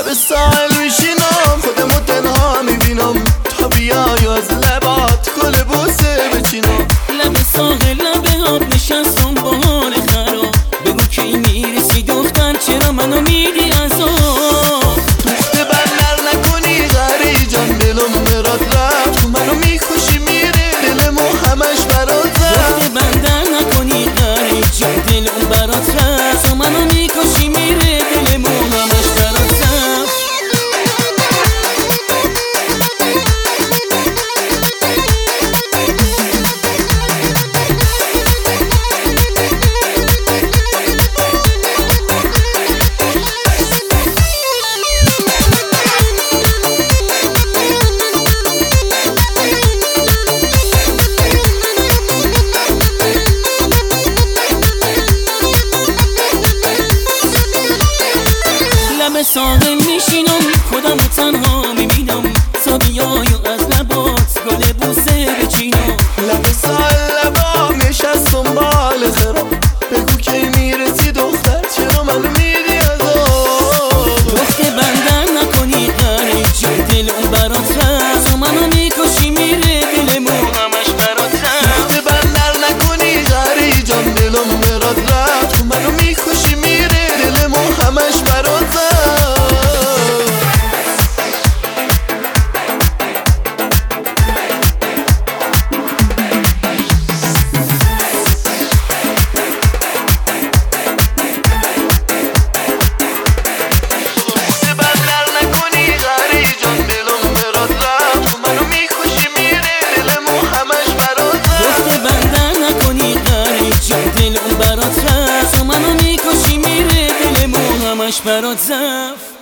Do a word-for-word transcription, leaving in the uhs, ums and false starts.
لب ساحل میشینم خودمو تنها میبینم تا بیای و از لبات گل بوسه بچینم. لب ساحل لب آب نشستم با حال خراب، بگو کی میرسی دختر چرا منو میدی عذاب. دخت بندر نکنی غری جان دلم برات رفت، تو منو میکشی میره دلمو همش برات رفت. دخت بندر نکنی غری جان دلم برات رفت، تو منو میکشی میره دلمو همش برات رفت. لب ساحل میشینم خودمو تنها میبینم تا بیای و از لبات گل بوسه بچینم. لب ساحل لبا نشستم بال خراب، بگو کی میرسی دختر چرا منو میدی عذاب. دخت بندر نکنی غری جون دلم برات رفت، تو منو میکشی میره دلمو همش برات رفت. دخت بندر نکنی غری جان دلم برات رفت، تو منو میکشی میره دلمو همش برات رفت. برات رفت، تو منو میکشی میره دلمو همش برات رفت.